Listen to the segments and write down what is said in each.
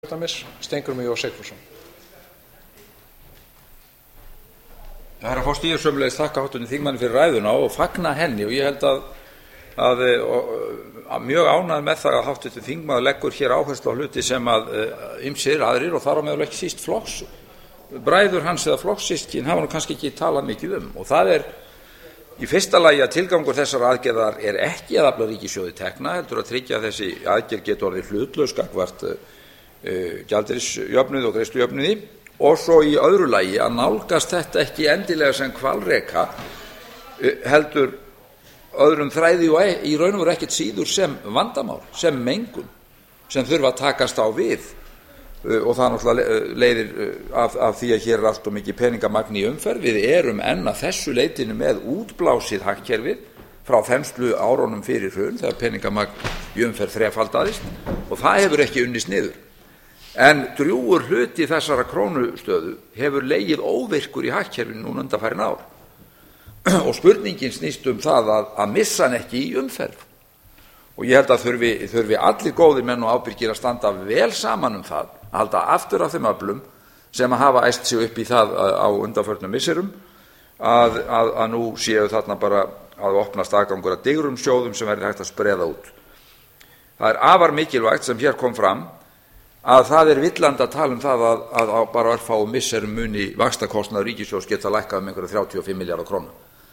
Steingrímur J. Sigfússon. Herra forseti, ég sömuleiðis þakka hv. þingmanni fyrir ræðuna og fagna henni, og ég held að mjög ánægður með það að hv. þingmaður leggur hér áherslu á hluti sem ýmsir aðrir, og þar á meðal ekki síst bræður hans eða flokkssystkin hafa nú kannski ekki talað mikið um, og það í fyrsta lagi að tilgangur þessar aðgerðar er ekki að afla ríkissjóði tekna, heldur að tryggja að þessi aðgerð geti orðið hlutlaus gagnvart gjaldeyrisjöfnuði og greiðslujöfnuði, og svo í öðru lagi að nálgast þetta ekki endilega sem hvalreka, heldur öðrum þræði og í raun og veru ekkert síður sem vandamál, sem mengun sem þurfa að takast á við, og það náttúrulega leiðir af því að hér er allt of mikið peningamagn í umferð. Við erum enn að þessu leitinu með útblásið hagkerfið frá þenslu árunum fyrir hrun, þegar peningamagn í umferð þrefaldaðist, og það hefur ekki unnist niður. En drjúgur hluti þessara krónustöðu hefur legið óvirkur í hagkerfinu núna undanfarin ár, og spurningin snýst um það að missa hann ekki í umferð. Og ég held að þurfi allir góðir menn og ábyrgir að standa vel saman um það, að halda aftur af þeim öflum sem hafa æst sig upp í það á undanförnum misserum, að nú séu þarna bara að opnast aðgangur að digrum sjóðum sem verður hægt að spreða út. Það er afar mikilvægt sem hér kom fram, að það er villandi að tala um það að á bara örfáum misserum muni vaxtakostnaður ríkissjóðs geta lækkað um einhverja 35 milljarða króna.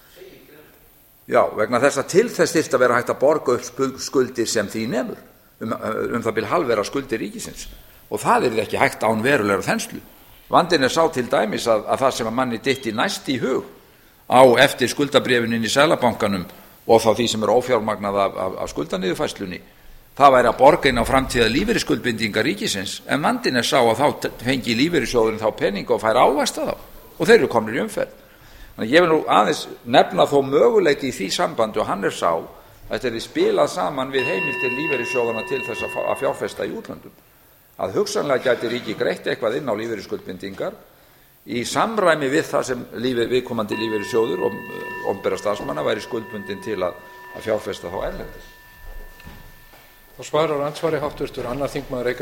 Já, vegna þess að til þess þyrfti að vera hægt að borga upp skuldir sem því nemur, það bil halvera skuldir ríkisins, og það er ekki hægt án verulegra þenslu. Vandinn er sá til dæmis að það sem að manni dytti næst í hug á eftir skuldabréfin inn í Seðlabankanum og þá því sem er ófjármagnað af skuldaniðurfærslunni, það væri að borga inn á framtíða lífeyrisskuldbindingar ríkisins, en vandinn er sá að þá fengi lífeyrissjóðurinn þá peninga og fær ávaxta þá, og þeir eru komnir í umferð. Þannig ég vil nú aðeins nefna þó möguleiki í því sambandi, og hann er sá að þetta er spilað saman við heimildir lífeyrissjóðanna til þess að fjárfesta í útlöndum, að hugsanlega gæti ríki greitt eitthvað inn á lífeyrisskuldbindingar í samræmi við það sem viðkomandi lífeyrissjóður og opinberra starfsmanna væri skuldbundin til að fjárfesta þá erlendis. Þá svarar andsvari hv. 2. þingmaður